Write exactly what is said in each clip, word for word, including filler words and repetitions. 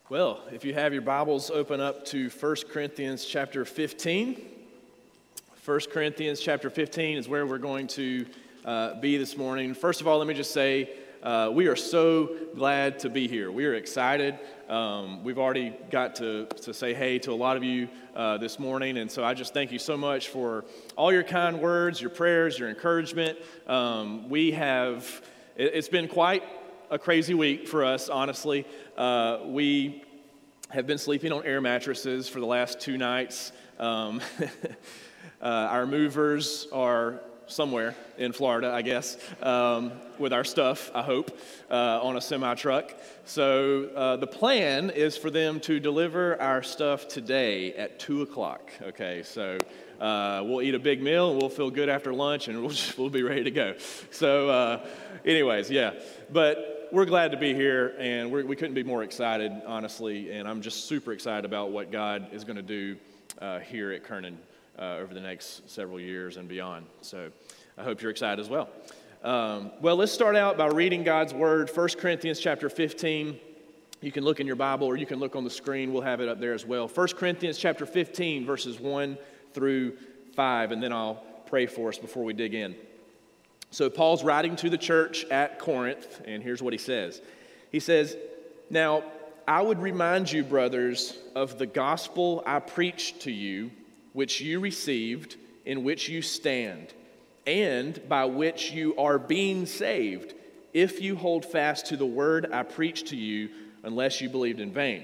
Well, if you have your Bibles, open up to First Corinthians chapter fifteen. First Corinthians chapter fifteen is where we're going to uh, be this morning. First of all, let me just say uh, we are so glad to be here. We are excited. Um, we've already got to, to say hey to a lot of you uh, this morning, and so I just thank you so much for all your kind words, your prayers, your encouragement. Um, we have, it, it's been quite a crazy week for us, honestly. Uh, we have been sleeping on air mattresses for the last two nights. Um, uh, our movers are somewhere in Florida, I guess, um, with our stuff, I hope, uh, on a semi-truck. So uh, the plan is for them to deliver our stuff today at two o'clock, okay? So uh, we'll eat a big meal, and we'll feel good after lunch, and we'll, just, we'll be ready to go. So uh, anyways, yeah. But we're glad to be here, and we're, we couldn't be more excited, honestly, and I'm just super excited about what God is going to do uh, here at Kernan uh, over the next several years and beyond. So I hope you're excited as well. Um, well, let's start out by reading God's Word, First Corinthians chapter fifteen. You can look in your Bible, or you can look on the screen. We'll have it up there as well. First Corinthians chapter fifteen, verses one through five, and then I'll pray for us before we dig in. So Paul's writing to the church at Corinth, and here's what he says. He says, "Now I would remind you, brothers, of the gospel I preached to you, which you received, in which you stand, and by which you are being saved, if you hold fast to the word I preached to you, unless you believed in vain.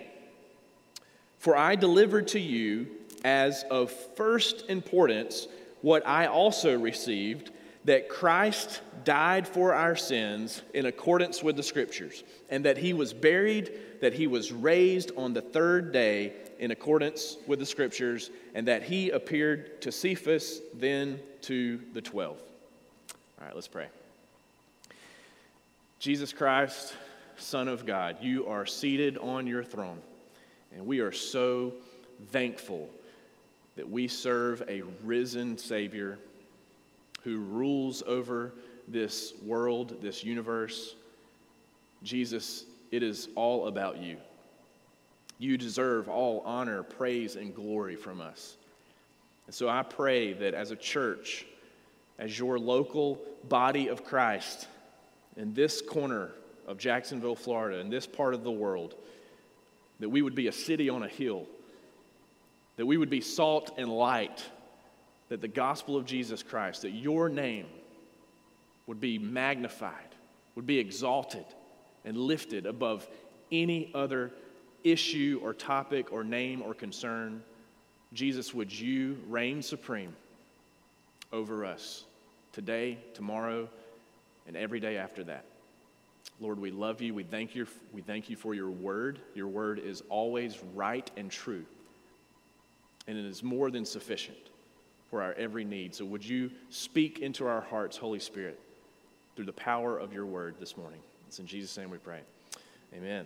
For I delivered to you as of first importance what I also received, that Christ died for our sins in accordance with the Scriptures, and that he was buried, that he was raised on the third day in accordance with the Scriptures, and that he appeared to Cephas, then to the twelve." All right, let's pray. Jesus Christ, Son of God, you are seated on your throne, and we are so thankful that we serve a risen Savior who rules over this world, this universe. Jesus, it is all about you. You deserve all honor, praise, and glory from us. And so I pray that as a church, as your local body of Christ in this corner of Jacksonville, Florida, in this part of the world, that we would be a city on a hill, that we would be salt and light, that the gospel of Jesus Christ, that your name would be magnified, would be exalted and lifted above any other issue or topic or name or concern. Jesus, would you reign supreme over us today, tomorrow, and every day after that. Lord, we love you. We thank you. We thank you for your word. Your word is always right and true, and it is more than sufficient for our every need. So would you speak into our hearts, Holy Spirit, through the power of your word this morning. It's in Jesus' name we pray. Amen.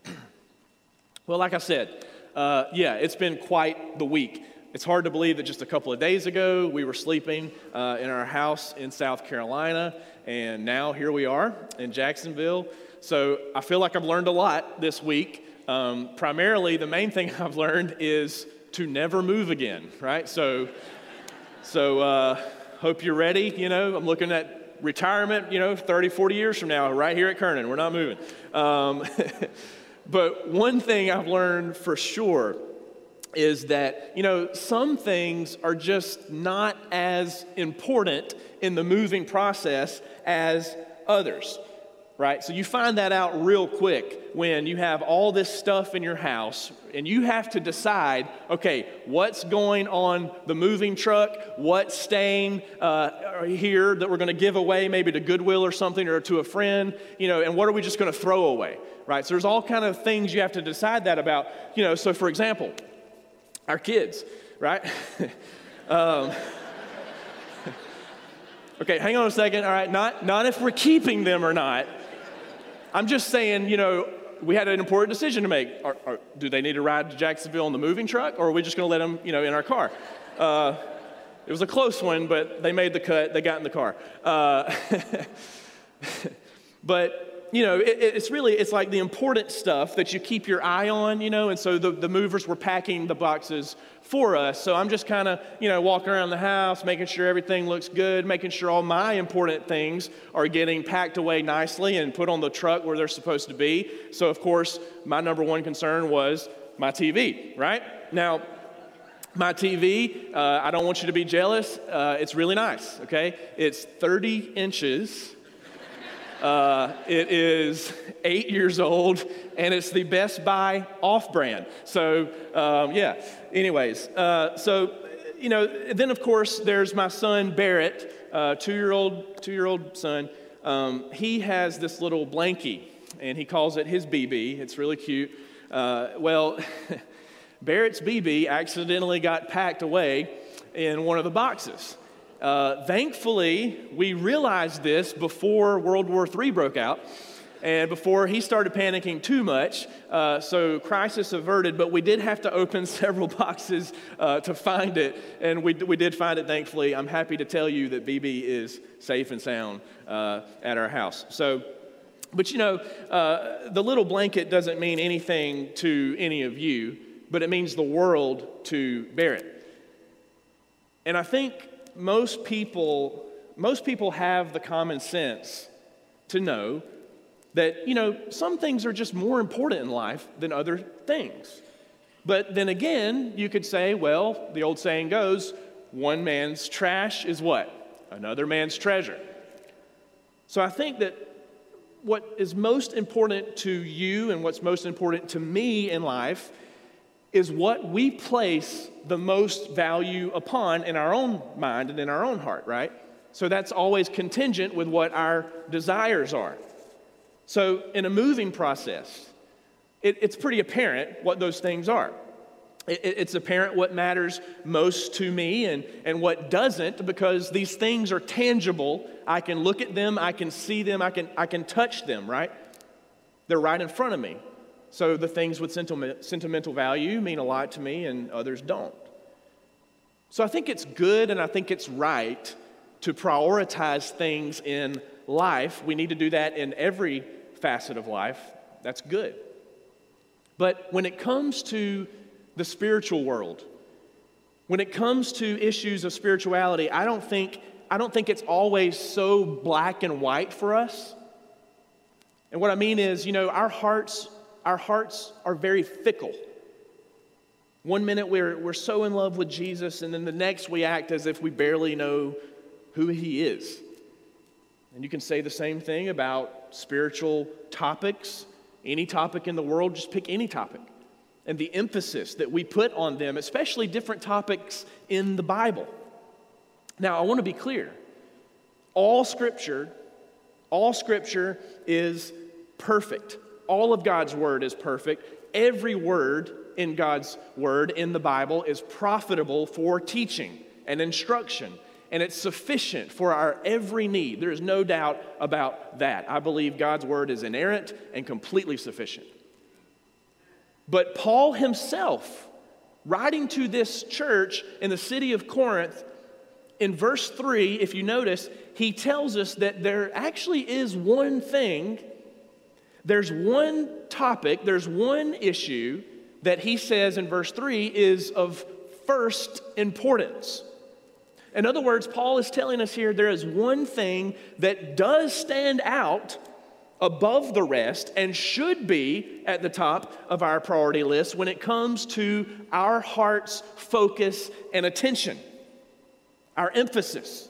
Well, like I said, uh, yeah, it's been quite the week. It's hard to believe that just a couple of days ago we were sleeping uh, in our house in South Carolina, and now here we are in Jacksonville. So I feel like I've learned a lot this week. Um, primarily, the main thing I've learned is to never move again, right? So So, uh, hope you're ready. You know, I'm looking at retirement, you know, thirty, forty years from now, right here at Kernan. We're not moving. Um, but one thing I've learned for sure is that, you know, some things are just not as important in the moving process as others, right? So you find that out real quick when you have all this stuff in your house and you have to decide, okay, what's going on the moving truck, what's staying uh, here that we're going to give away maybe to Goodwill or something or to a friend, you know, and what are we just going to throw away, right? So there's all kind of things you have to decide that about, you know, so for example, our kids, right? um, okay, hang on a second, all right, not, not if we're keeping them or not. I'm just saying, you know, we had an important decision to make. Are, are, do they need to ride to Jacksonville in the moving truck, or are we just going to let them, you know, in our car? Uh, it was a close one, but they made the cut. They got in the car. Uh, but you know, it, it's really, it's like the important stuff that you keep your eye on, you know, and so the, the movers were packing the boxes for us. So I'm just kind of, you know, walking around the house, making sure everything looks good, making sure all my important things are getting packed away nicely and put on the truck where they're supposed to be. So, of course, my number one concern was my T V, right? Now, my T V, uh, I don't want you to be jealous. Uh, it's really nice, okay? It's thirty inches. Uh, it is eight years old, and it's the Best Buy off-brand. So, um, yeah. Anyways, uh, so, you know, then, of course, there's my son, Barrett, uh, two-year-old, two-year-old son. Um, he has this little blankie, and he calls it his B B. It's really cute. Uh, well, Barrett's B B accidentally got packed away in one of the boxes. Uh, thankfully, we realized this before World War Three broke out and before he started panicking too much, uh, so crisis averted, but we did have to open several boxes uh, to find it, and we, we did find it, thankfully. I'm happy to tell you that B B is safe and sound uh, at our house. So, but you know, uh, the little blanket doesn't mean anything to any of you, but it means the world to Barrett. And I think most people, most people have the common sense to know that, you know, some things are just more important in life than other things. But then again, you could say, well, the old saying goes, one man's trash is what? Another man's treasure. So I think that what is most important to you and what's most important to me in life is what we place the most value upon in our own mind and in our own heart, right? So that's always contingent with what our desires are. So in a moving process, it, it's pretty apparent what those things are. It, it's apparent what matters most to me and, and what doesn't, because these things are tangible. I can look at them, I can see them, I can, I can touch them, right? They're right in front of me. So the things with sentiment, sentimental value mean a lot to me and others don't. So I think it's good and I think it's right to prioritize things in life. We need to do that in every facet of life. That's good. But when it comes to the spiritual world, when it comes to issues of spirituality, I don't think, I don't think it's always so black and white for us. And what I mean is, you know, our hearts Our hearts are very fickle. One minute we're, we're so in love with Jesus, and then the next we act as if we barely know who he is. And you can say the same thing about spiritual topics, any topic in the world, just pick any topic. And the emphasis that we put on them, especially different topics in the Bible. Now, I want to be clear. All Scripture, all Scripture is perfect. All of God's word is perfect. Every word in God's word in the Bible is profitable for teaching and instruction, and it's sufficient for our every need. There is no doubt about that. I believe God's word is inerrant and completely sufficient. But Paul himself, writing to this church in the city of Corinth, in verse three, if you notice, he tells us that there actually is one thing. There's one topic, there's one issue that he says in verse three is of first importance. In other words, Paul is telling us here there is one thing that does stand out above the rest and should be at the top of our priority list when it comes to our heart's focus and attention, our emphasis.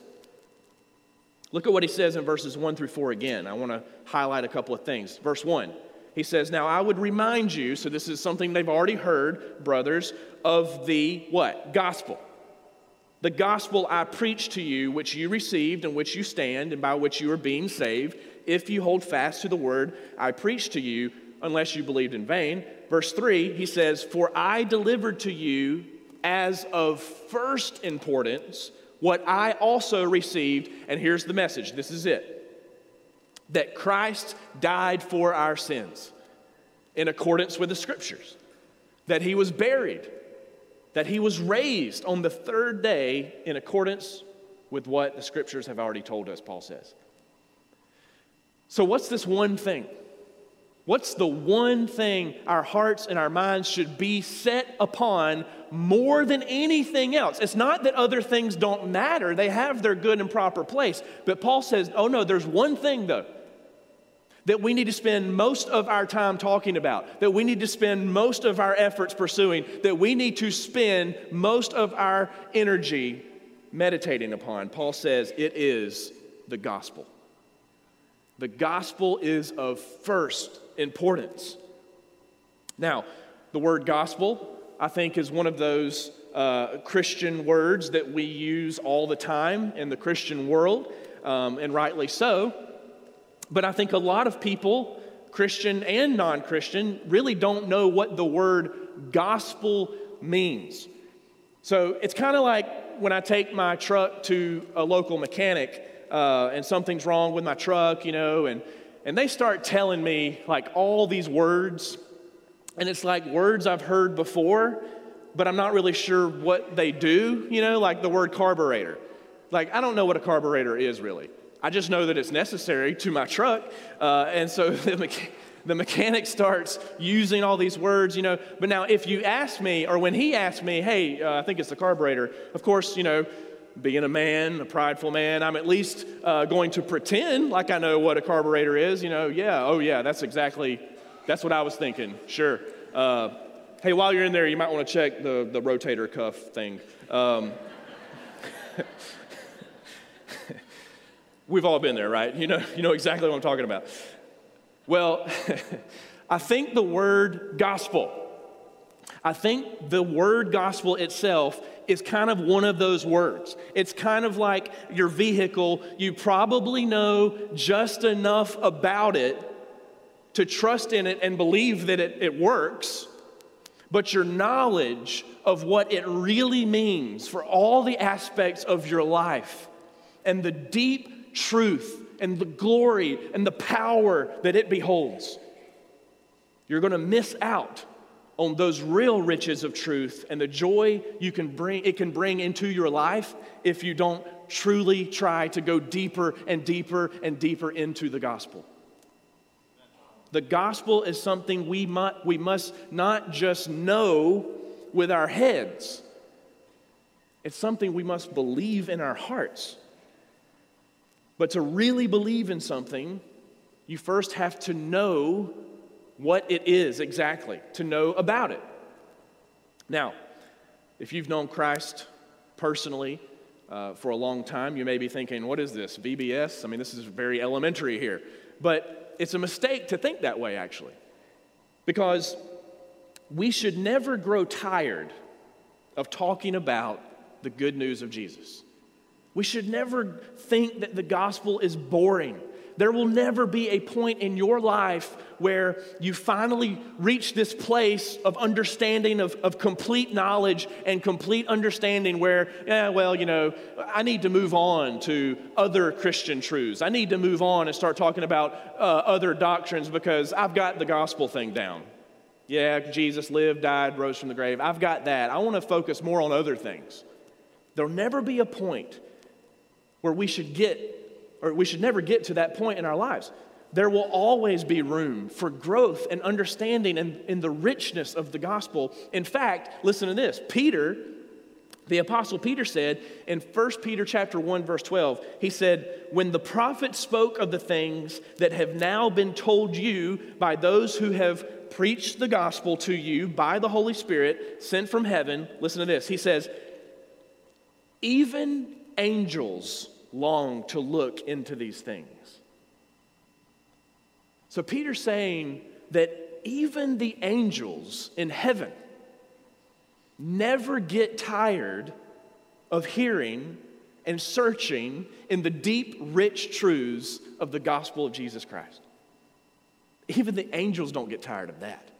Look at what he says in verses one through four again. I want to highlight a couple of things. Verse one, he says, "Now I would remind you," so this is something they've already heard, brothers, "of the," what? "Gospel. The gospel I preached to you, which you received, in which you stand, and by which you are being saved, if you hold fast to the word I preached to you, unless you believed in vain." Verse three, he says, "For I delivered to you as of first importance what I also received," and here's the message, this is it, "that Christ died for our sins in accordance with the Scriptures, that he was buried, that he was raised on the third day in accordance with what the Scriptures have already told us," Paul says. So what's this one thing? What's the one thing our hearts and our minds should be set upon more than anything else? It's not that other things don't matter. They have their good and proper place. But Paul says, oh no, there's one thing though that we need to spend most of our time talking about, that we need to spend most of our efforts pursuing, that we need to spend most of our energy meditating upon. Paul says it is the gospel. The gospel is of first importance. Now, the word gospel, I think, is one of those uh, Christian words that we use all the time in the Christian world, um, and rightly so. But I think a lot of people, Christian and non-Christian, really don't know what the word gospel means. So it's kind of like when I take my truck to a local mechanic uh, and something's wrong with my truck, you know, and, and they start telling me like all these words, and it's like words I've heard before, but I'm not really sure what they do, you know, like the word carburetor. Like, I don't know what a carburetor is really. I just know that it's necessary to my truck, uh, and so the, mecha- the mechanic starts using all these words, you know. But now if you ask me, or when he asked me, hey, uh, I think it's the carburetor, of course, you know, being a man, a prideful man, I'm at least uh, going to pretend like I know what a carburetor is, you know. Yeah, oh yeah, that's exactly, that's what I was thinking, sure. Uh, hey, while you're in there, you might want to check the, the rotator cuff thing. Um, We've all been there, right? You know, you know exactly what I'm talking about. Well, I think the word gospel, I think the word gospel itself is kind of one of those words. It's kind of like your vehicle. You probably know just enough about it to trust in it and believe that it, it works, but your knowledge of what it really means for all the aspects of your life and the deep truth and the glory and the power that it beholds, you're going to miss out on those real riches of truth and the joy you can bring it can bring into your life if you don't truly try to go deeper and deeper and deeper into the gospel. The gospel is something we must, we must not just know with our heads. It's something we must believe in our hearts. But to really believe in something, you first have to know what it is exactly, to know about it. Now, if you've known Christ personally uh, for a long time, you may be thinking, what is this, V B S? I mean, this is very elementary here. But it's a mistake to think that way, actually. Because we should never grow tired of talking about the good news of Jesus. We should never think that the gospel is boring. There will never be a point in your life where you finally reach this place of understanding, of, of complete knowledge and complete understanding where, yeah, well, you know, I need to move on to other Christian truths. I need to move on and start talking about uh, other doctrines because I've got the gospel thing down. Yeah, Jesus lived, died, rose from the grave. I've got that. I want to focus more on other things. There'll never be a point where we should get, or we should never get to that point in our lives. There will always be room for growth and understanding and in the richness of the gospel. In fact, listen to this. Peter, the Apostle Peter said in First Peter chapter one, verse twelve, he said, when the prophets spoke of the things that have now been told you by those who have preached the gospel to you by the Holy Spirit sent from heaven, listen to this. He says, even angels long to look into these things. So Peter's saying that even the angels in heaven never get tired of hearing and searching in the deep, rich truths of the gospel of Jesus Christ. Even the angels don't get tired of that.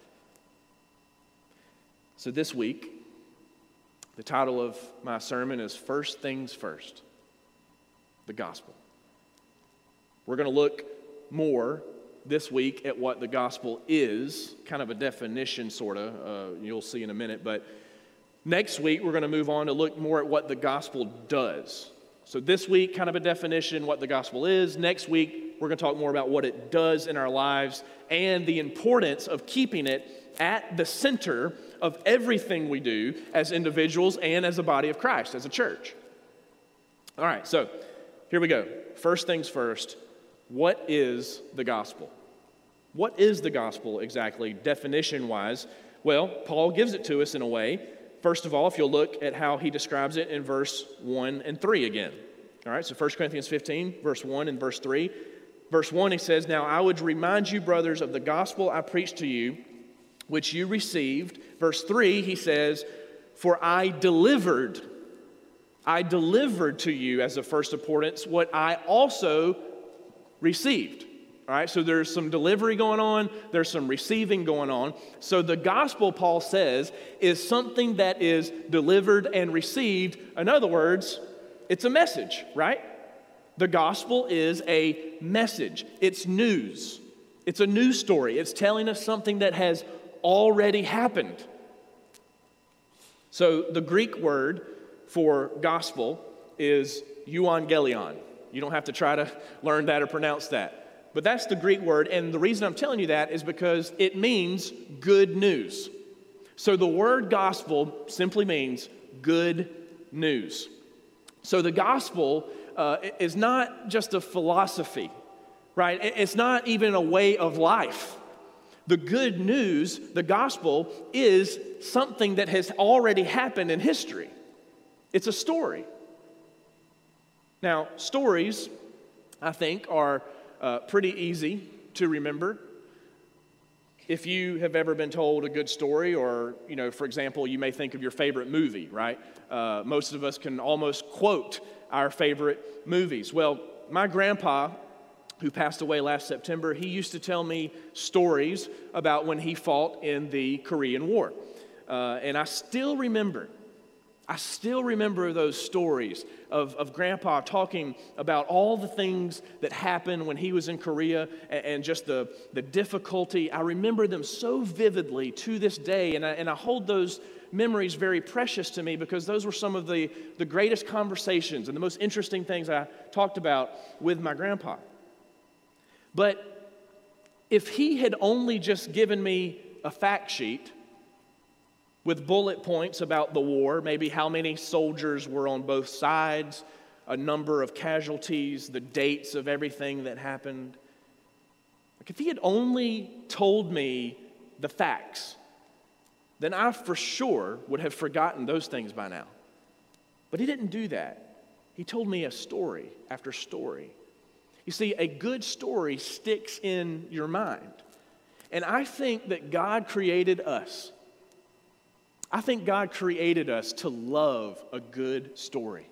So this week, the title of my sermon is First Things First, the gospel. We're going to look more this week at what the gospel is, kind of a definition sort of, uh, you'll see in a minute, but next week we're going to move on to look more at what the gospel does. So this week, kind of a definition, what the gospel is. Next week, we're going to talk more about what it does in our lives and the importance of keeping it at the center of everything we do as individuals and as a body of Christ, as a church. All right, so here we go. First things first, what is the gospel? What is the gospel exactly, definition-wise? Well, Paul gives it to us in a way. First of all, if you'll look at how he describes it in verse one and three again. All right, so First Corinthians fifteen, verse one and verse three. Verse one, he says, "Now I would remind you, brothers, of the gospel I preached to you, which you received." Verse three, he says, "For I delivered, I delivered to you as of first importance what I also received." All right, so there's some delivery going on, there's some receiving going on. So the gospel, Paul says, is something that is delivered and received. In other words, it's a message, right? The gospel is a message. It's news. It's a news story. It's telling us something that has already happened. So the Greek word for gospel is euangelion. You don't have to try to learn that or pronounce that. But that's the Greek word, and the reason I'm telling you that is because it means good news. So the word gospel simply means good news. So the gospel uh, is not just a philosophy, right? It's not even a way of life. The good news, the gospel, is something that has already happened in history. It's a story. Now, stories, I think, are Uh, pretty easy to remember. If you have ever been told a good story, or, you know, for example, you may think of your favorite movie, right? Uh, most of us can almost quote our favorite movies. Well, my grandpa, who passed away last September, he used to tell me stories about when he fought in the Korean War. Uh, and I still remember I still remember those stories of, of Grandpa talking about all the things that happened when he was in Korea and, and just the, the difficulty. I remember them so vividly to this day, and I, and I hold those memories very precious to me because those were some of the, the greatest conversations and the most interesting things I talked about with my grandpa. But if he had only just given me a fact sheet with bullet points about the war, maybe how many soldiers were on both sides, a number of casualties, the dates of everything that happened. Like if he had only told me the facts, then I for sure would have forgotten those things by now. But he didn't do that. He told me a story after story. You see, a good story sticks in your mind. And I think that God created us I think God created us to love a good story.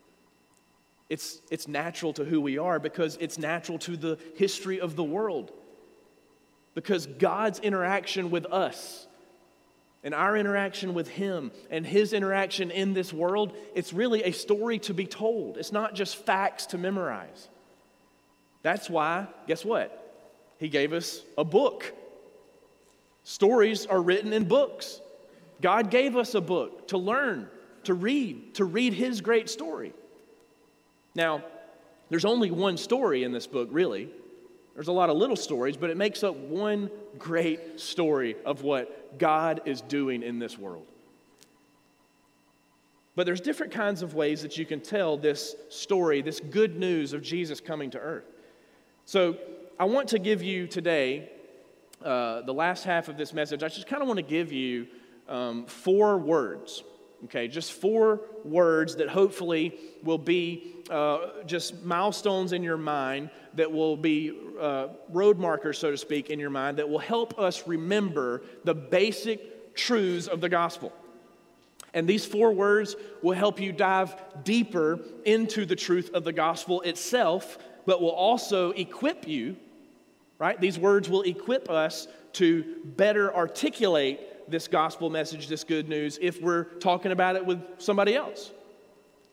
It's, it's natural to who we are because it's natural to the history of the world. Because God's interaction with us and our interaction with Him and His interaction in this world, it's really a story to be told. It's not just facts to memorize. That's why, guess what? He gave us a book. Stories are written in books. God gave us a book to learn, to read, to read His great story. Now, there's only one story in this book, really. There's a lot of little stories, but it makes up one great story of what God is doing in this world. But there's different kinds of ways that you can tell this story, this good news of Jesus coming to earth. So I want to give you today, uh, the last half of this message, I just kind of want to give you Um, four words, okay? Just four words that hopefully will be uh, just milestones in your mind, that will be uh, road markers, so to speak, in your mind, that will help us remember the basic truths of the gospel. And these four words will help you dive deeper into the truth of the gospel itself, but will also equip you, right? These words will equip us to better articulate this gospel message, this good news, if we're talking about it with somebody else.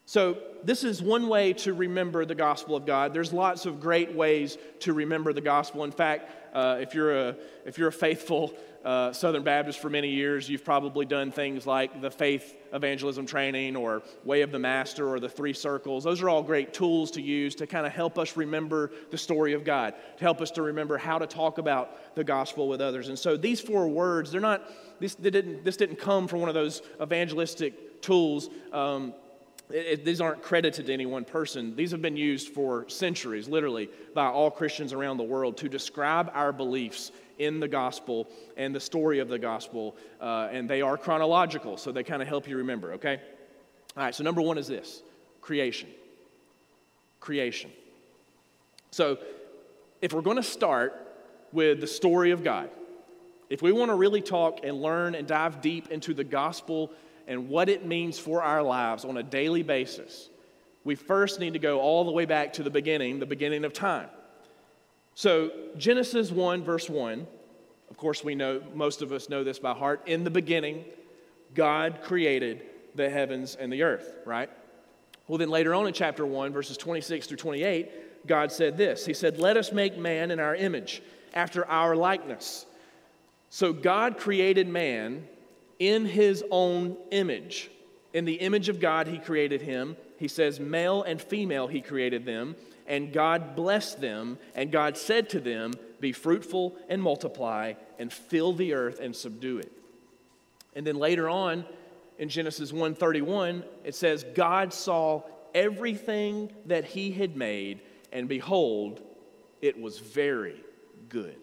So this is one way to remember the gospel of God. There's lots of great ways to remember the gospel. In fact, uh, if you're a if you're a faithful uh, Southern Baptist for many years, you've probably done things like the faith evangelism training or Way of the Master or the Three Circles. Those are all great tools to use to kind of help us remember the story of God, to help us to remember how to talk about the gospel with others. And so these four words, they're not this they didn't this didn't come from one of those evangelistic tools. Um, It, it, these aren't credited to any one person. These have been used for centuries, literally, by all Christians around the world to describe our beliefs in the gospel and the story of the gospel. Uh, and they are chronological, so they kind of help you remember, okay? All right, so number one is this, creation. Creation. So if we're going to start with the story of God, if we want to really talk and learn and dive deep into the gospel and what it means for our lives on a daily basis, we first need to go all the way back to the beginning, the beginning of time. So Genesis one, verse one, of course we know, most of us know this by heart. In the beginning, God created the heavens and the earth, right? Well, then later on in chapter one, verses twenty-six through twenty-eight, God said this. He said, "Let us make man in our image, after our likeness." So God created man in his own image. In the image of God, he created him. He says, male and female, he created them. And God blessed them. And God said to them, be fruitful and multiply and fill the earth and subdue it. And then later on in Genesis one thirty-one, it says, God saw everything that he had made, and behold, it was very good.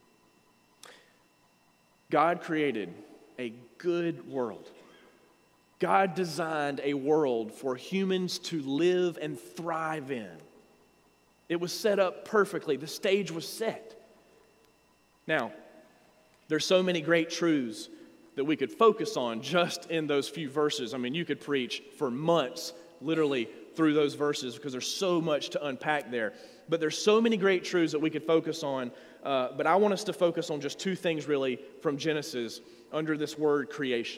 God created a good world. God designed a world for humans to live and thrive in. It was set up perfectly. The stage was set. Now, there's so many great truths that we could focus on just in those few verses. I mean, you could preach for months, literally, through those verses because there's so much to unpack there. But there's so many great truths that we could focus on. Uh, but I want us to focus on just two things, really, from Genesis under this word creation.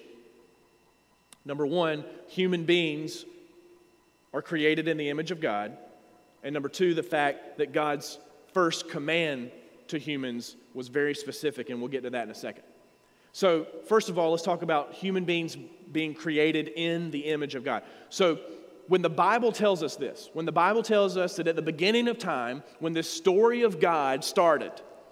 Number one, human beings are created in the image of God. And number two, the fact that God's first command to humans was very specific, and we'll get to that in a second. So, first of all, let's talk about human beings being created in the image of God. So, when the Bible tells us this, when the Bible tells us that at the beginning of time, when this story of God started,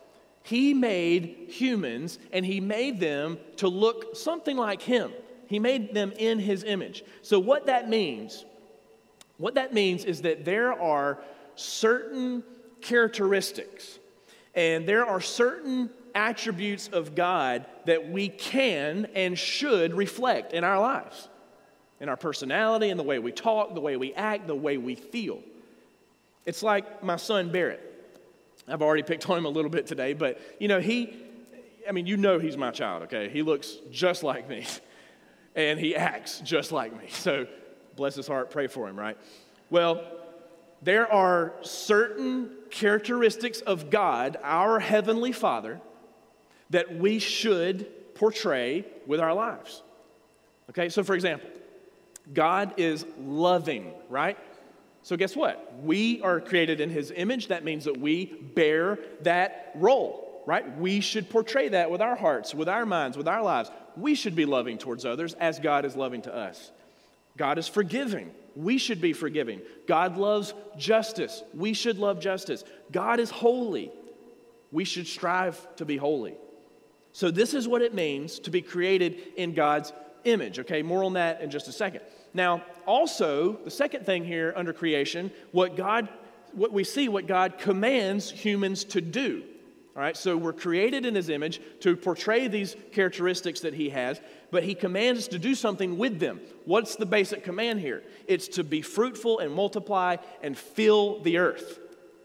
He made humans, and He made them to look something like Him. He made them in His image. So what that means, what that means is that there are certain characteristics, and there are certain attributes of God that we can and should reflect in our lives, in our personality, in the way we talk, the way we act, the way we feel. It's like my son Barrett. I've already picked on him a little bit today, but, you know, he, I mean, you know he's my child, okay? He looks just like me, and he acts just like me. So, bless his heart, pray for him, right? Well, there are certain characteristics of God, our Heavenly Father, that we should portray with our lives. Okay, so for example, God is loving, right? So guess what? We are created in His image. That means that we bear that role, right? We should portray that with our hearts, with our minds, with our lives. We should be loving towards others as God is loving to us. God is forgiving. We should be forgiving. God loves justice. We should love justice. God is holy. We should strive to be holy. So this is what it means to be created in God's image. Okay, more on that in just a second. Now, also, the second thing here under creation, what God, what we see, what God commands humans to do. All right, so we're created in His image to portray these characteristics that He has, but He commands us to do something with them. What's the basic command here? It's to be fruitful and multiply and fill the earth.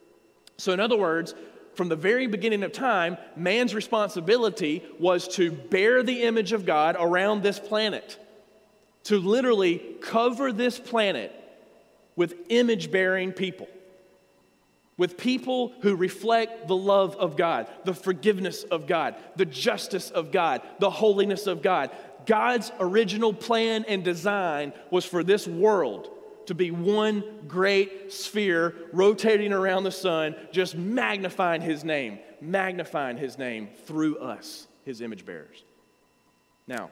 So in other words, from the very beginning of time, man's responsibility was to bear the image of God around this planet, to literally cover this planet with image-bearing people, with people who reflect the love of God, the forgiveness of God, the justice of God, the holiness of God. God's original plan and design was for this world to be one great sphere rotating around the sun, just magnifying his name, magnifying his name through us, his image bearers. Now,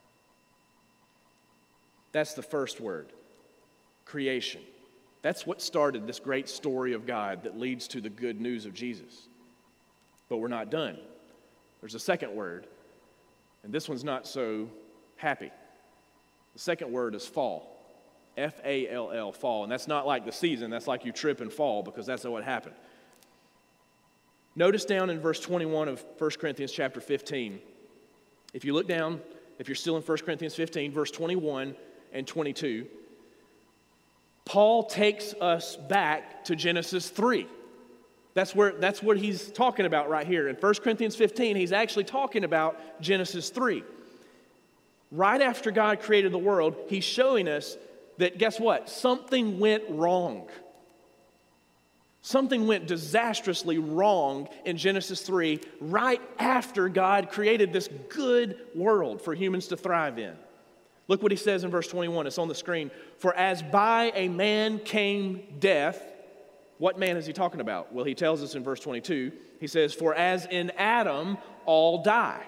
that's the first word, creation. That's what started this great story of God that leads to the good news of Jesus. But we're not done. There's a second word, and this one's not so happy. The second word is fall. F A L L, fall. And that's not like the season, that's like you trip and fall, because that's what happened. Notice down in verse twenty-one of First Corinthians chapter fifteen. If you look down, if you're still in First Corinthians fifteen, verse twenty-one and twenty-two, Paul takes us back to Genesis three. That's where that's what he's talking about right here. In First Corinthians fifteen, he's actually talking about Genesis three. Right after God created the world, he's showing us that, guess what? Something went wrong. Something went disastrously wrong in Genesis three right after God created this good world for humans to thrive in. Look what he says in verse twenty-one. It's on the screen. For as by a man came death. What man is he talking about? Well, he tells us in verse twenty-two. He says, for as in Adam all die.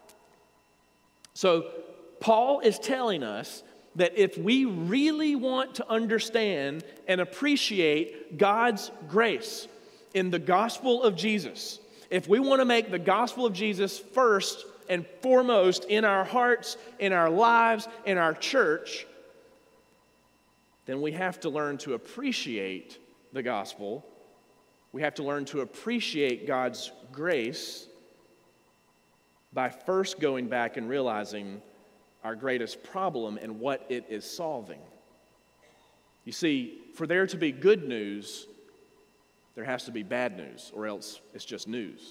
So Paul is telling us that if we really want to understand and appreciate God's grace in the gospel of Jesus, if we want to make the gospel of Jesus first and foremost in our hearts, in our lives, in our church, then we have to learn to appreciate the gospel. We have to learn to appreciate God's grace by first going back and realizing our greatest problem and what it is solving. You see, for there to be good news, there has to be bad news, or else it's just news.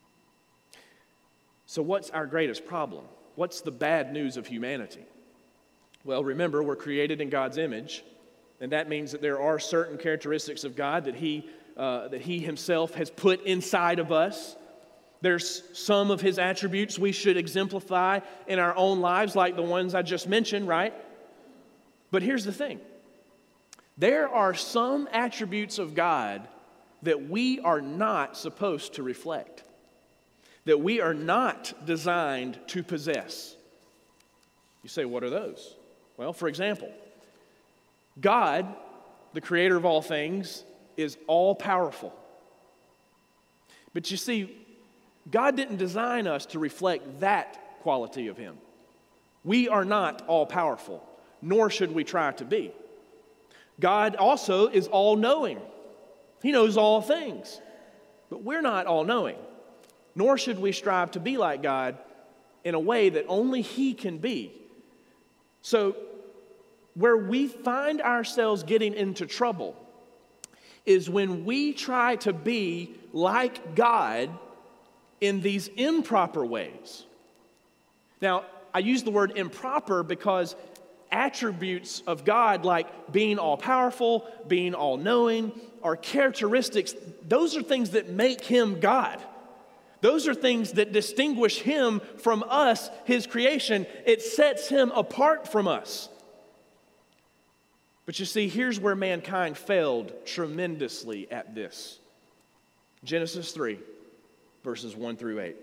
So what's our greatest problem? What's the bad news of humanity? Well, remember, we're created in God's image, and that means that there are certain characteristics of God that He, uh, that He Himself has put inside of us. There's some of His attributes we should exemplify in our own lives, like the ones I just mentioned, right? But here's the thing. There are some attributes of God that we are not supposed to reflect, that we are not designed to possess. You say, what are those? Well, for example, God, the creator of all things, is all-powerful. But you see, God didn't design us to reflect that quality of Him. We are not all-powerful, nor should we try to be. God also is all-knowing. He knows all things. But we're not all-knowing, nor should we strive to be like God in a way that only He can be. So, where we find ourselves getting into trouble is when we try to be like God in these improper ways. Now, I use the word improper because attributes of God like being all-powerful, being all-knowing, are characteristics. Those are things that make Him God. Those are things that distinguish Him from us, His creation. It sets Him apart from us. But you see, here's where mankind failed tremendously at this. Genesis three, verses one through eight.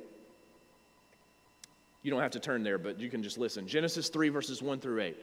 You don't have to turn there, but you can just listen. Genesis three, verses one through eight.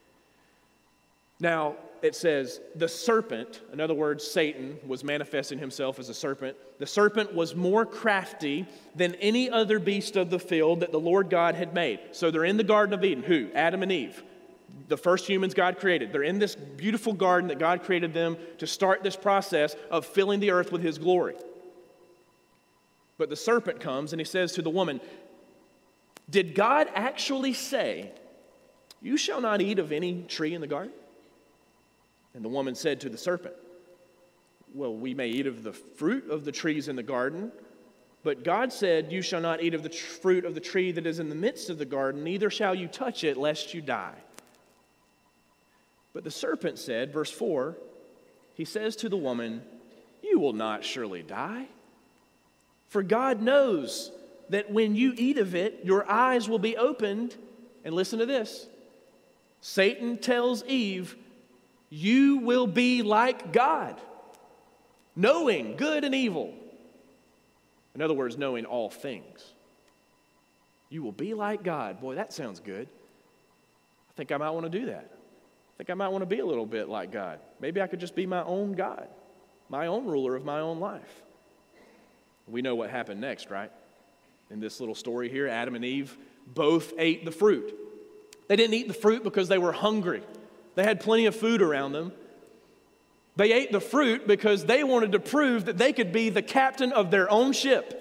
Now, it says, the serpent, in other words, Satan, was manifesting himself as a serpent. The serpent was more crafty than any other beast of the field that the Lord God had made. So they're in the Garden of Eden. Who? Adam and Eve. The first humans God created. They're in this beautiful garden that God created them to start this process of filling the earth with His glory. But the serpent comes and he says to the woman, did God actually say, you shall not eat of any tree in the garden? And the woman said to the serpent, well, we may eat of the fruit of the trees in the garden, but God said, you shall not eat of the tr- fruit of the tree that is in the midst of the garden, neither shall you touch it, lest you die. But the serpent said, verse four, he says to the woman, you will not surely die. For God knows that when you eat of it, your eyes will be opened. And listen to this. Satan tells Eve, you will be like God, knowing good and evil. In other words, knowing all things. You will be like God. Boy, that sounds good. I think I might want to do that. I think I might want to be a little bit like God. Maybe I could just be my own God, my own ruler of my own life. We know what happened next, right? In this little story here, Adam and Eve both ate the fruit. They didn't eat the fruit because they were hungry. They had plenty of food around them. They ate the fruit because they wanted to prove that they could be the captain of their own ship.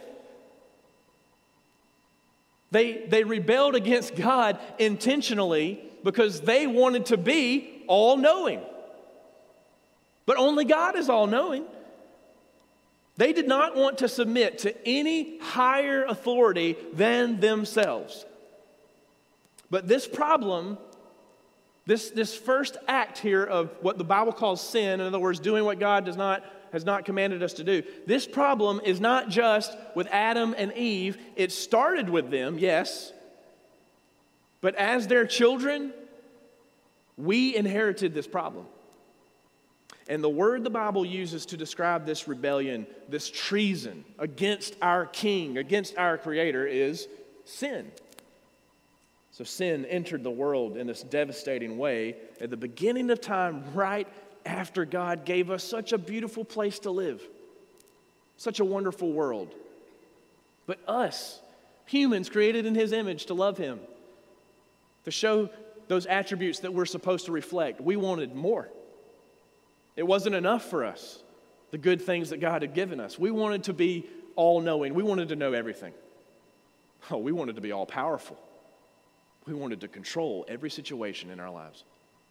They, they rebelled against God intentionally because they wanted to be all-knowing. But only God is all-knowing. They did not want to submit to any higher authority than themselves. But this problem, this, this first act here of what the Bible calls sin, in other words, doing what God does not, has not commanded us to do, this problem is not just with Adam and Eve. It started with them, yes. But as their children, we inherited this problem. And the word the Bible uses to describe this rebellion, this treason against our King, against our Creator, is sin. So sin entered the world in this devastating way at the beginning of time, right after God gave us such a beautiful place to live, such a wonderful world. But us, humans created in His image to love Him, to show those attributes that we're supposed to reflect, we wanted more. It wasn't enough for us, the good things that God had given us. We wanted to be all-knowing. We wanted to know everything. Oh, we wanted to be all-powerful. We wanted to control every situation in our lives.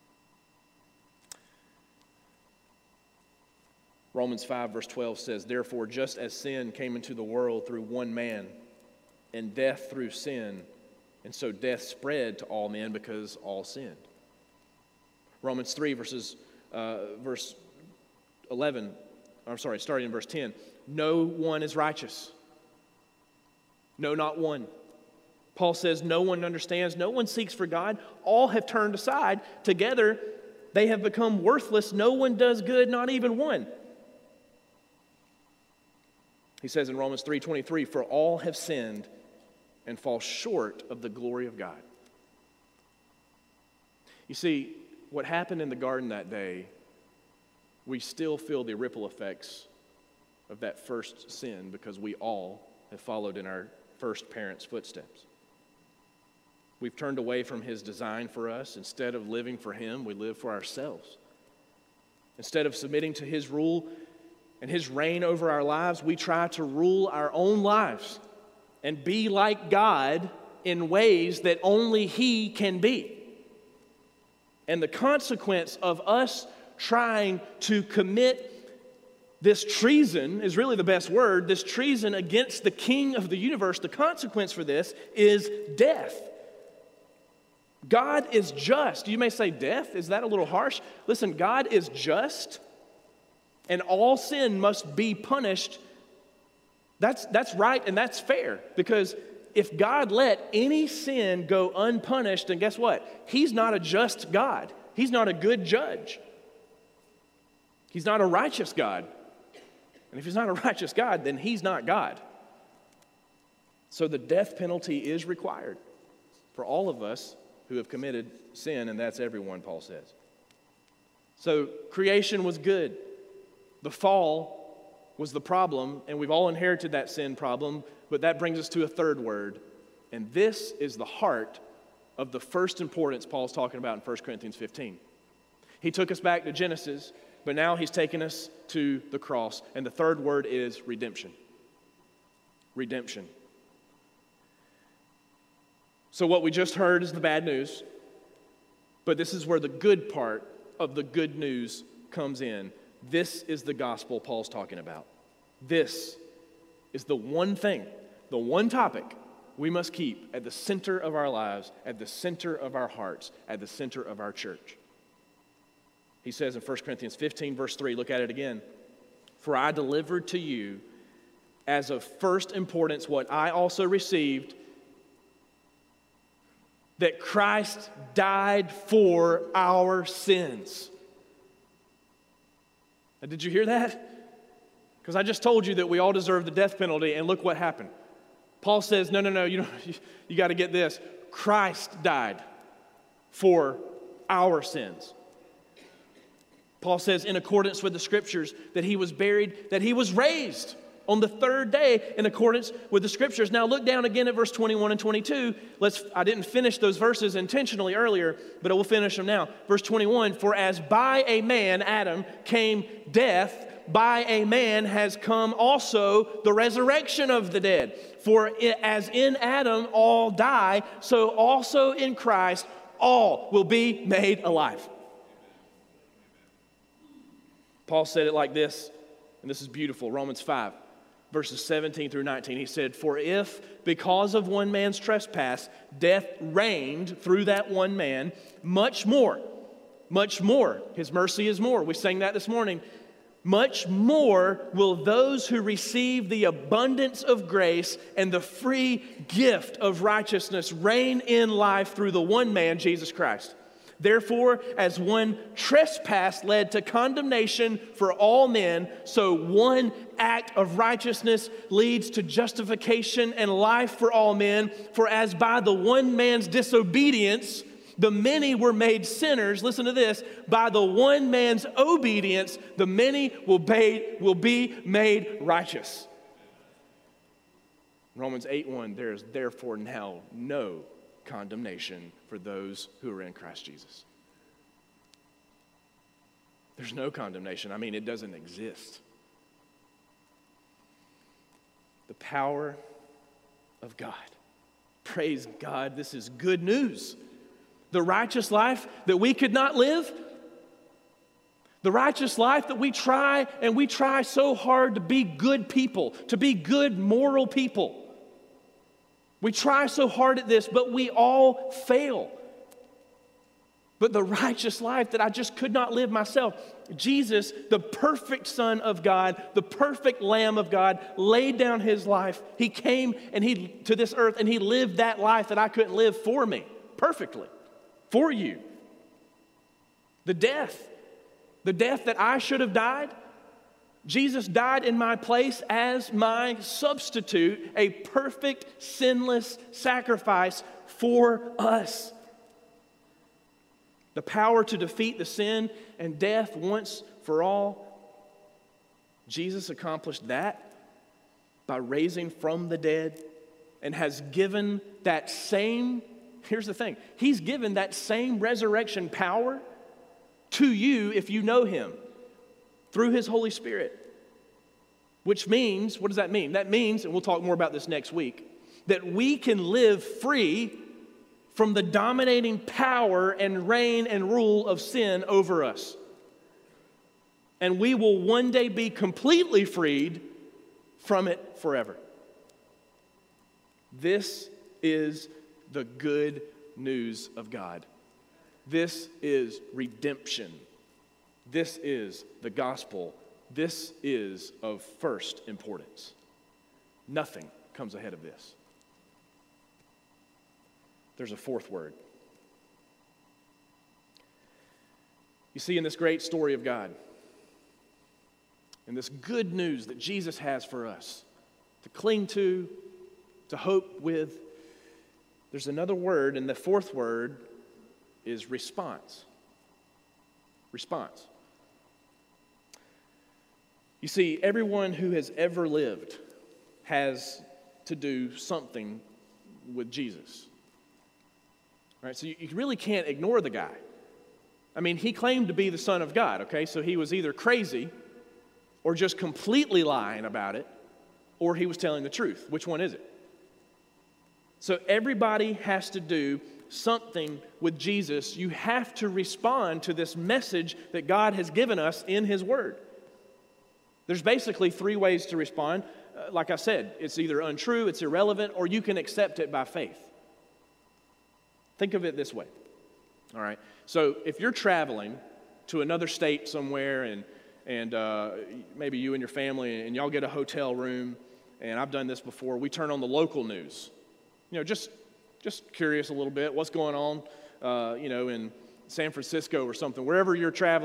Romans five verse twelve says, "Therefore, just as sin came into the world through one man, and death through sin, and so death spread to all men because all sinned." Romans three verses uh, verse eleven, I'm sorry, starting in verse ten, "No one is righteous. No, not one." Paul says, "No one understands, no one seeks for God. All have turned aside. Together they have become worthless. No one does good, not even one." He says in Romans three twenty-three, "For all have sinned and fall short of the glory of God." You see, what happened in the garden that day, we still feel the ripple effects of that first sin because we all have followed in our first parents' footsteps. We've turned away from His design for us. Instead of living for Him, we live for ourselves. Instead of submitting to His rule and His reign over our lives, we try to rule our own lives and be like God in ways that only He can be. And the consequence of us trying to commit this treason is really the best word, this treason against the King of the universe, the consequence for this is death. God is just. You may say, death? Is that a little harsh? Listen, God is just, and all sin must be punished. That's, that's right and that's fair, because if God let any sin go unpunished, then guess what? He's not a just God. He's not a good judge. He's not a righteous God. And if He's not a righteous God, then He's not God. So the death penalty is required for all of us who have committed sin, and that's everyone, Paul says. So creation was good. The fall was the problem, and we've all inherited that sin problem, but that brings us to a third word, and this is the heart of the first importance Paul's talking about in First Corinthians fifteen. He took us back to Genesis, but now he's taken us to the cross, and the third word is redemption. Redemption. So what we just heard is the bad news, but this is where the good part of the good news comes in. This is the gospel Paul's talking about. This is the one thing, the one topic we must keep at the center of our lives, at the center of our hearts, at the center of our church. He says in First Corinthians fifteen, verse three, look at it again. "For I delivered to you as of first importance what I also received, that Christ died for our sins Now, did you hear that? Because I just told you that we all deserve the death penalty, and look what happened. Paul says, no, no, no, you, don't, you, you got to get this. Christ died for our sins. Paul says, in accordance with the Scriptures, that he was buried, that he was raised on the third day in accordance with the Scriptures. Now look down again at verse twenty-one and twenty-two. Let's, I didn't finish those verses intentionally earlier, but I will finish them now. Verse twenty-one, for as by a man, Adam, came death, by a man has come also the resurrection of the dead. For as in Adam all die, so also in Christ all will be made alive. Paul said it like this, and this is beautiful, Romans five, verses seventeen through nineteen. He said, for if because of one man's trespass, death reigned through that one man, much more, much more, his mercy is more. We sang that this morning. Much more will those who receive the abundance of grace and the free gift of righteousness reign in life through the one man, Jesus Christ. Therefore, as one trespass led to condemnation for all men, so one act of righteousness leads to justification and life for all men. For as by the one man's disobedience, the many were made sinners, listen to this, by the one man's obedience, the many will be, will be made righteous. Romans eight one, there is therefore now no condemnation for those who are in Christ Jesus. There's no condemnation. I mean, it doesn't exist. The power of God. Praise God, this is good news. The righteous life that we could not live, the righteous life that we try, and we try so hard to be good people, to be good moral people. We try so hard at this, but we all fail. But the righteous life that I just could not live myself, Jesus, the perfect Son of God, the perfect Lamb of God, laid down his life. He came and he to this earth and he lived that life that I couldn't live for me, perfectly. For you. The death, the death that I should have died, Jesus died in my place as my substitute, a perfect, sinless sacrifice for us. The power to defeat the sin and death once for all. Jesus accomplished that by raising from the dead and has given that same. Here's the thing. He's given that same resurrection power to you if you know him through his Holy Spirit. Which means, what does that mean? That means, and we'll talk more about this next week, that we can live free from the dominating power and reign and rule of sin over us. And we will one day be completely freed from it forever. This is the good news of God. This is redemption. This is the gospel. This is of first importance. Nothing comes ahead of this. There's a fourth word. You see, in this great story of God, in this good news that Jesus has for us to cling to, to hope with, there's another word, and the fourth word is response. Response. You see, everyone who has ever lived has to do something with Jesus. All right, so you, you really can't ignore the guy. I mean, he claimed to be the Son of God, okay? So he was either crazy or just completely lying about it, or he was telling the truth. Which one is it? So everybody has to do something with Jesus. You have to respond to this message that God has given us in his word. There's basically three ways to respond. Uh, like I said, it's either untrue, it's irrelevant, or you can accept it by faith. Think of it this way. All right. So if you're traveling to another state somewhere and and uh, maybe you and your family and y'all get a hotel room, and I've done this before, we turn on the local news. You know, just just curious a little bit, what's going on, uh, you know, in San Francisco or something, wherever you're traveling.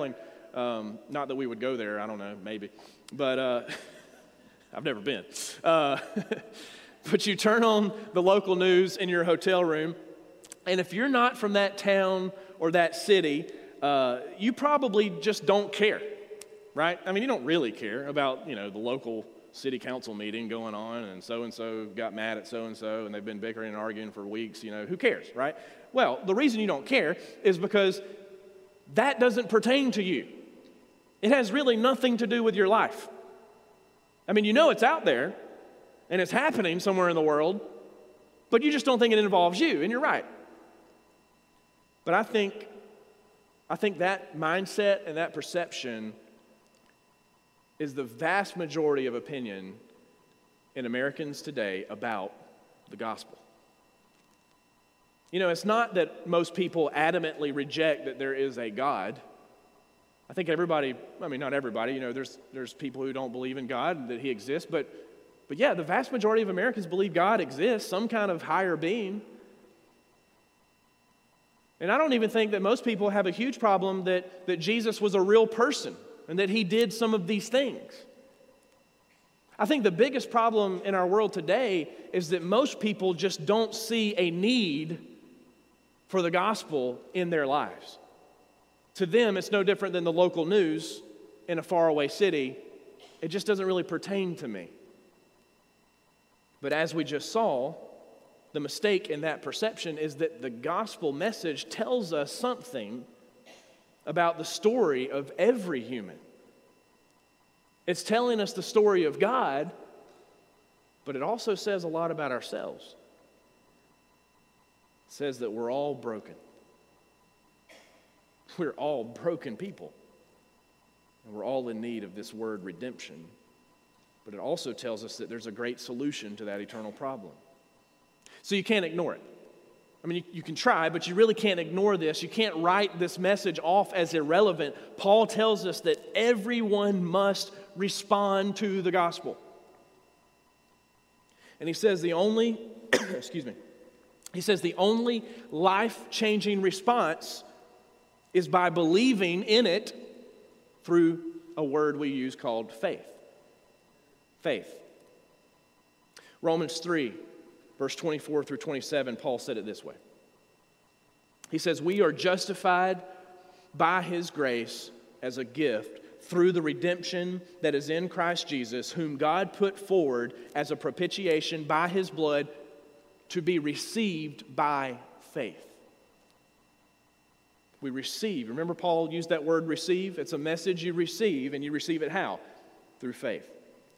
Um, not that we would go there, I don't know, maybe. But uh, I've never been. Uh, but you turn on the local news in your hotel room, and if you're not from that town or that city, uh, you probably just don't care, right? I mean, you don't really care about, you know, the local city council meeting going on, and so-and-so got mad at so-and-so, and they've been bickering and arguing for weeks. You know, who cares, right? Well, the reason you don't care is because that doesn't pertain to you. It has really nothing to do with your life. I mean, you know it's out there, and it's happening somewhere in the world, but you just don't think it involves you, and you're right. But I think, I think that mindset and that perception is the vast majority of opinion in Americans today about the gospel. You know, it's not that most people adamantly reject that there is a God. I think everybody, I mean, not everybody, you know, there's there's people who don't believe in God, that he exists, but, but yeah, the vast majority of Americans believe God exists, some kind of higher being. And I don't even think that most people have a huge problem that, that Jesus was a real person and that he did some of these things. I think the biggest problem in our world today is that most people just don't see a need for the gospel in their lives. To them, it's no different than the local news in a faraway city. It just doesn't really pertain to me. But as we just saw, the mistake in that perception is that the gospel message tells us something about the story of every human. It's telling us the story of God, but it also says a lot about ourselves. It says that we're all broken. We're all broken people. And we're all in need of this word redemption. But it also tells us that there's a great solution to that eternal problem. So you can't ignore it. I mean, you, you can try, but you really can't ignore this. You can't write this message off as irrelevant. Paul tells us that everyone must respond to the gospel. And he says the only, excuse me, he says the only life-changing response is by believing in it through a word we use called faith. Faith. Romans three, verse twenty-four through twenty-seven, Paul said it this way. He says, "We are justified by his grace as a gift through the redemption that is in Christ Jesus, whom God put forward as a propitiation by his blood to be received by faith." We receive. Remember Paul used that word receive? It's a message you receive, and you receive it how? Through faith.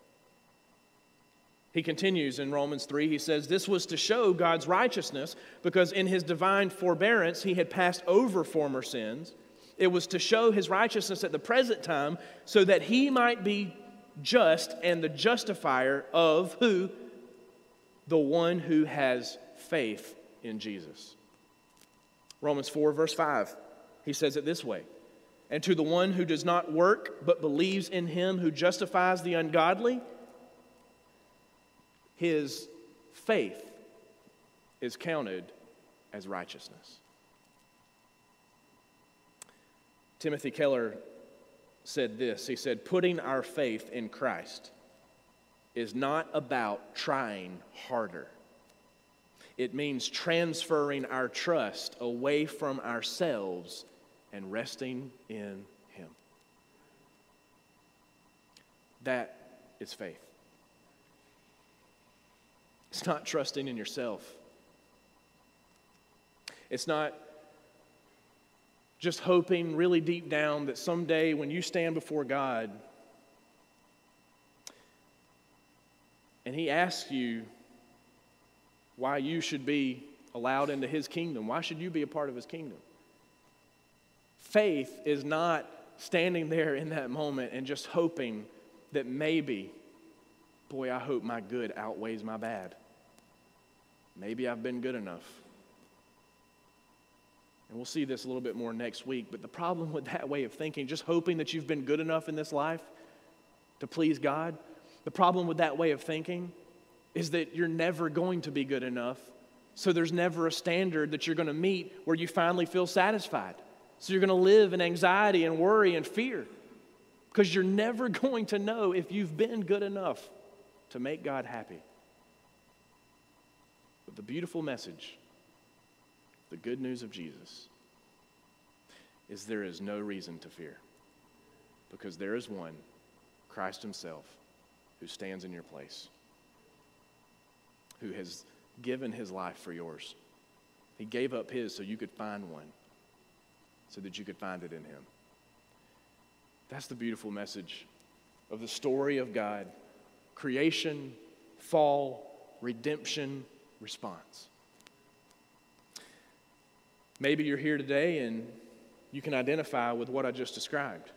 He continues in Romans three, he says, "This was to show God's righteousness, because in his divine forbearance he had passed over former sins. It was to show his righteousness at the present time, so that he might be just and the justifier of" who? The one who has faith in Jesus. Romans four, verse five, he says it this way, "And to the one who does not work, but believes in him who justifies the ungodly, his faith is counted as righteousness." Timothy Keller said this. He said, "Putting our faith in Christ is not about trying harder. It means transferring our trust away from ourselves and resting in him." That is faith. It's not trusting in yourself. It's not just hoping really deep down that someday when you stand before God and he asks you why you should be allowed into his kingdom, why should you be a part of his kingdom? Faith is not standing there in that moment and just hoping that maybe, boy, I hope my good outweighs my bad. Maybe I've been good enough. And we'll see this a little bit more next week. But the problem with that way of thinking, just hoping that you've been good enough in this life to please God, the problem with that way of thinking is that you're never going to be good enough. So there's never a standard that you're going to meet where you finally feel satisfied. So you're going to live in anxiety and worry and fear because you're never going to know if you've been good enough to make God happy. But the beautiful message, the good news of Jesus, is there is no reason to fear because there is one, Christ himself, who stands in your place, who has given his life for yours. He gave up his so you could find one, so that you could find it in him. That's the beautiful message of the story of God. Creation, fall, redemption, response. Maybe you're here today and you can identify with what I just described.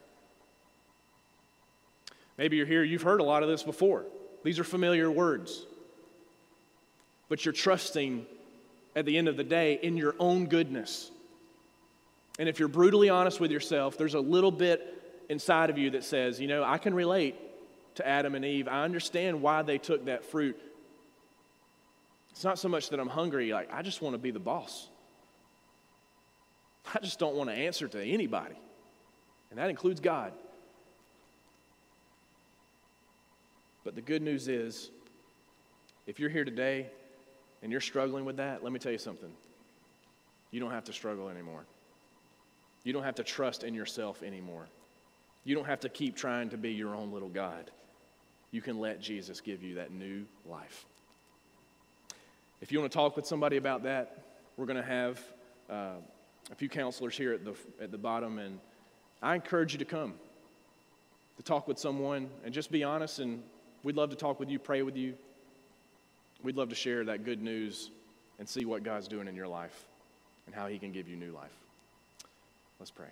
Maybe you're here, you've heard a lot of this before. These are familiar words. But you're trusting at the end of the day in your own goodness. And if you're brutally honest with yourself, there's a little bit inside of you that says, you know, I can relate to Adam and Eve. I understand why they took that fruit. It's not so much that I'm hungry, like I just want to be the boss. I just don't want to answer to anybody. And that includes God. But the good news is, if you're here today and you're struggling with that, let me tell you something. You don't have to struggle anymore. You don't have to trust in yourself anymore. You don't have to keep trying to be your own little God. You can let Jesus give you that new life. If you want to talk with somebody about that, we're going to have uh, a few counselors here at the at the bottom, and I encourage you to come to talk with someone and just be honest, and we'd love to talk with you, pray with you. We'd love to share that good news and see what God's doing in your life and how he can give you new life. Let's pray.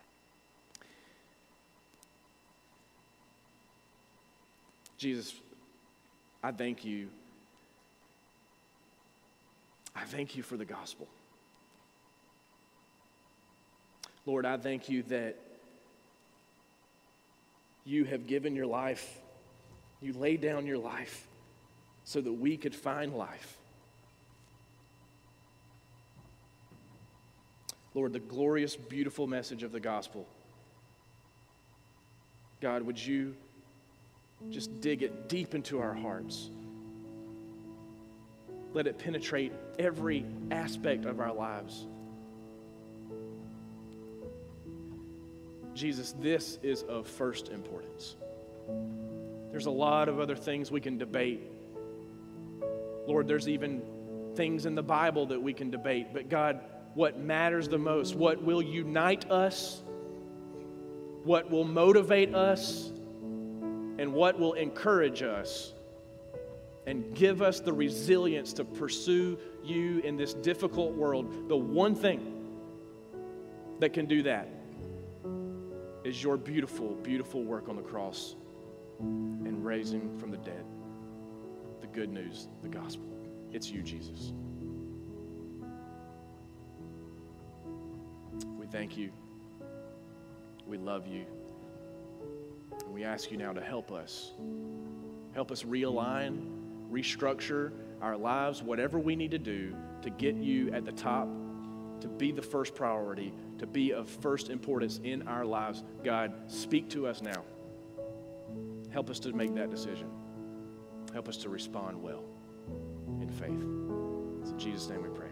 Jesus, I thank you. I thank you for the gospel. Lord, I thank you that you have given your life, you laid down your life so that we could find life. Lord, the glorious, beautiful message of the gospel. God, would you just dig it deep into our hearts? Let it penetrate every aspect of our lives. Jesus, this is of first importance. There's a lot of other things we can debate. Lord, there's even things in the Bible that we can debate. But God, what matters the most, what will unite us, what will motivate us, and what will encourage us and give us the resilience to pursue you in this difficult world, the one thing that can do that is your beautiful, beautiful work on the cross and raising from the dead. The good news, the gospel. It's you, Jesus. We thank you. We love you. And we ask you now to help us. Help us realign, restructure our lives, whatever we need to do to get you at the top, to be the first priority, to be of first importance in our lives. God, speak to us now. Help us to make that decision. Help us to respond well in faith. It's in Jesus' name we pray.